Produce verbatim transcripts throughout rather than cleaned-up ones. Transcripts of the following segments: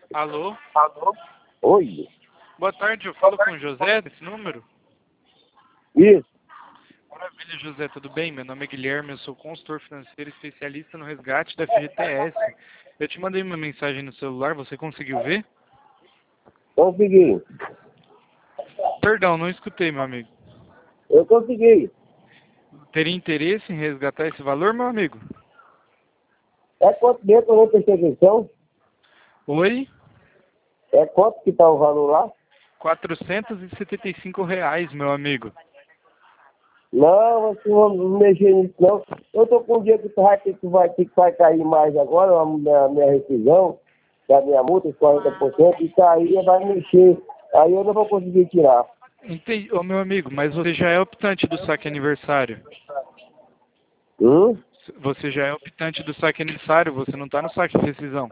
Alô? Alô? Oi. Boa tarde, eu falo com o José desse número? Isso. Maravilha, José, tudo bem? Meu nome é Guilherme, eu sou consultor financeiro especialista no resgate da F G T S. Eu te mandei uma mensagem no celular, você conseguiu ver? Consegui. Perdão, não escutei, meu amigo. Eu consegui. Teria interesse em resgatar esse valor, meu amigo? É quanto mesmo que eu não prestei atenção? Oi? É quanto que tá o valor lá? quatrocentos e setenta e cinco reais, meu amigo. Não, você não não mexer nisso não. Eu tô com um dia que vai ter que vai, ter que vai cair mais agora, a minha, minha rescisão, da minha multa, os quarenta por cento, e cair vai mexer. Aí eu não vou conseguir tirar. Entendi, ô meu amigo, mas você já é optante do saque aniversário. Hum? Você já é optante do saque aniversário, você não está no saque de rescisão.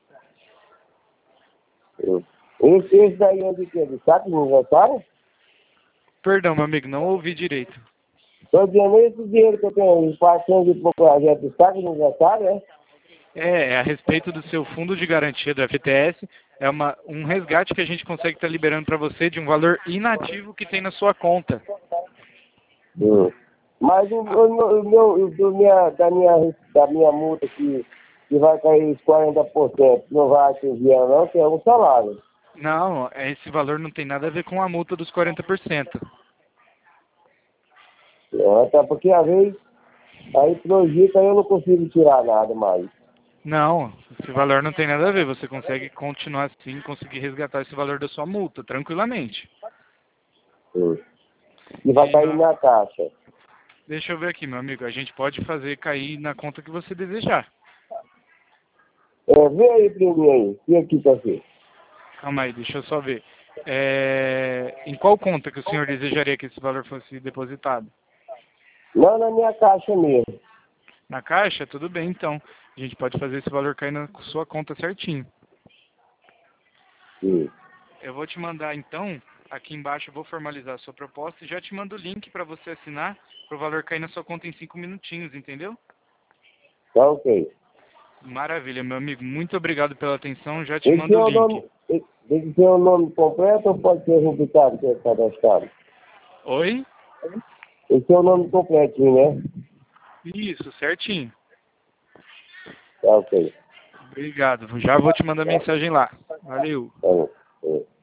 Hum. Esse, esse daí é de quê? De saco de aniversário? Perdão, meu amigo, não ouvi direito. Tô dizendo, esse dinheiro que eu tenho, quatrocentos e pouco reais de saco de aniversário, é? É, é a respeito do seu fundo de garantia do F G T S, é uma, um resgate que a gente consegue estar liberando para você de um valor inativo que tem na sua conta. Hum. Mas o, o, o meu, o do minha, da, minha, da minha multa que, que vai cair os quarenta por cento, não vai atingir ela não, que é um salário. Não, esse valor não tem nada a ver com a multa dos quarenta por cento. É, até porque às vezes aí projeta eu não consigo tirar nada mais. Não, esse valor não tem nada a ver. Você consegue continuar assim, conseguir resgatar esse valor da sua multa, tranquilamente. Hum. E vai E, cair meu- na caixa. deixa eu ver aqui, meu amigo. A gente pode fazer cair na conta que você desejar. É, vê aí pra mim aí, e aqui tá assim. Calma aí, deixa eu só ver. É, em qual conta que o senhor desejaria que esse valor fosse depositado? Não na minha caixa mesmo. Na caixa? Tudo bem, então. A gente pode fazer esse valor cair na sua conta certinho. Hum. Eu vou te mandar, então, aqui embaixo eu vou formalizar a sua proposta e já te mando o link para você assinar para o valor cair na sua conta em cinco minutinhos, entendeu? Tá ok. Maravilha, meu amigo. Muito obrigado pela atenção. Já te Tem que ser mando o o link. nome, tem tem que ser o nome completo ou pode ser replicado que é cadastrado? Oi? Tem que ser o nome completinho, né? Isso, certinho. Tá ok. Obrigado. Já vou te mandar mensagem lá. Valeu. Tá bom. É.